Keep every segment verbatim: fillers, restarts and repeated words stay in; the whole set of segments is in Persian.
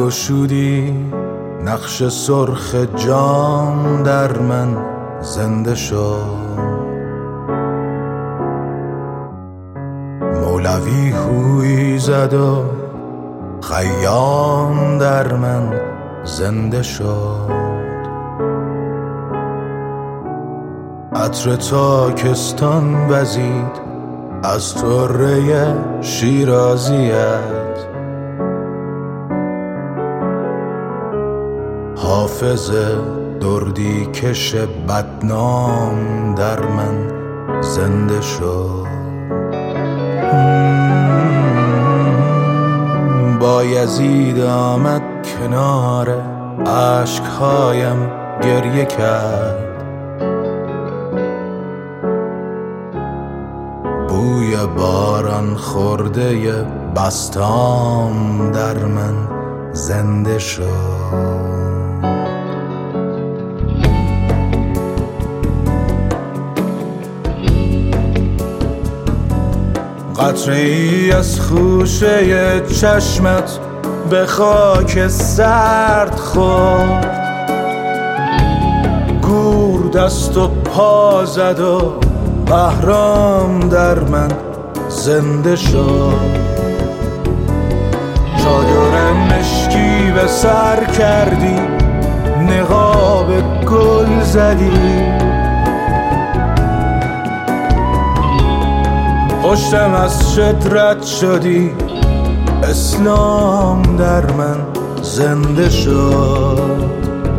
گشودی نقش سرخ جام در من زنده شد. مولوی هوی زد و خیام در من زنده شد. عطر تاکستان وزید از طره شیرازیت. حافظ دردی کش بدنام در من زنده شد. بایزید آمد کنار اشکهایم گریه کرد. بوی باران خورده بستام در من زنده شد. قطره ای از خوشه چشمت به خاک سرد خورد. گور دست و پا زد و بهرام در من زنده شد. چادر مشکی به سر کردی، نقاب گل زدی. پشت مسجد رد شدی، اسلام در من زنده شد.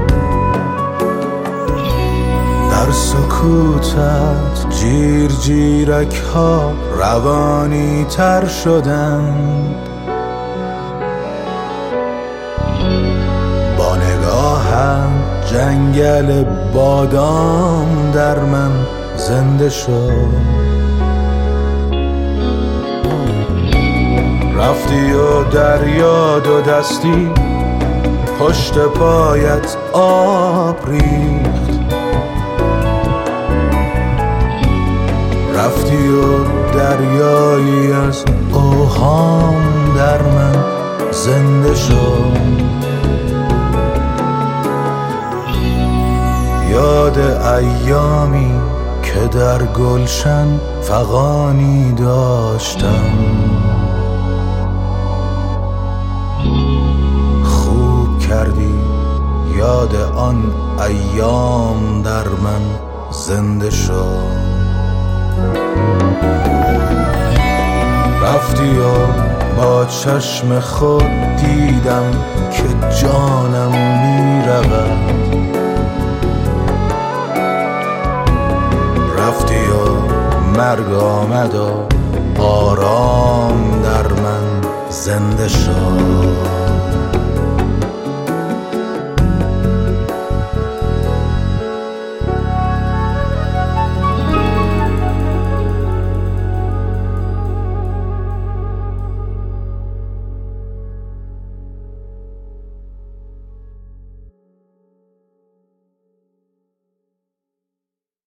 در سکوتت جیر جیرک ها روانی تر شدند. با نگاهم جنگل بادام در من زنده شد. رفتی و دریا دو دستی پشت پایت آب ریخت. رفتی و دریایی از اوهام در من زنده شد. یاد ایامی که در گلشن فغانی داشتم. خوب کردی یاد آن ایام در من زنده شد. رفتی و با چشم خود دیدم که جانم می رود. رفتی و مرگ آمد و آرام در من زنده شد.